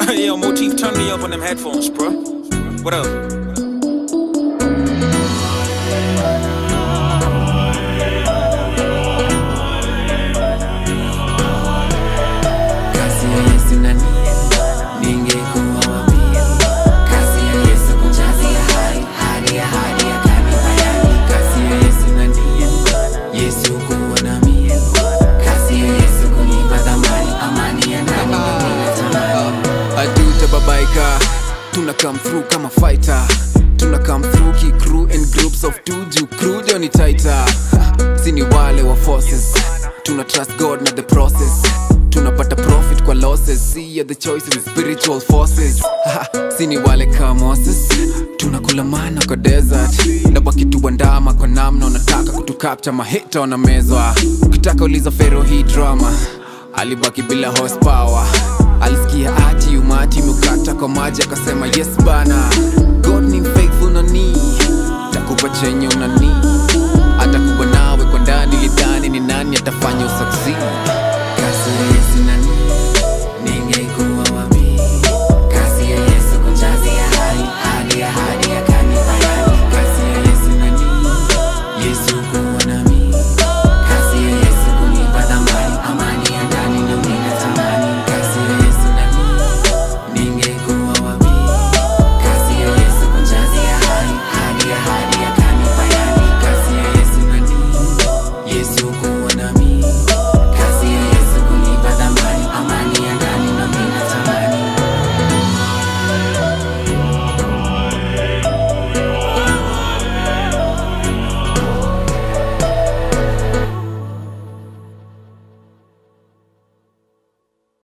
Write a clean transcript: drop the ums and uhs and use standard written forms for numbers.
Yo, Motif, turn me up on them headphones, bro. What up? Tuna come through kama fighter. Tuna come through ki crew in groups of two. Juu crew dio ni tighter. Sini wale wa forces. Tuna trust God na the process. Tunapata profit kwa losses. See the choices in spiritual forces. Sini wale ka Moses. Tunakula mana kwa desert. Nabaki tuandama kwa namna unataka kutukapcha mahita wanamezwa. Ukitaka uliza Pharaoh hii drama. Alibaki bila horsepower. Alisikia ati umati mukata kwa maji akasema yes bana. God ni faithful na ni takupa chenye unani. Atakuwa nawe kwa ndani lidhani ni nani atafanya usucceed.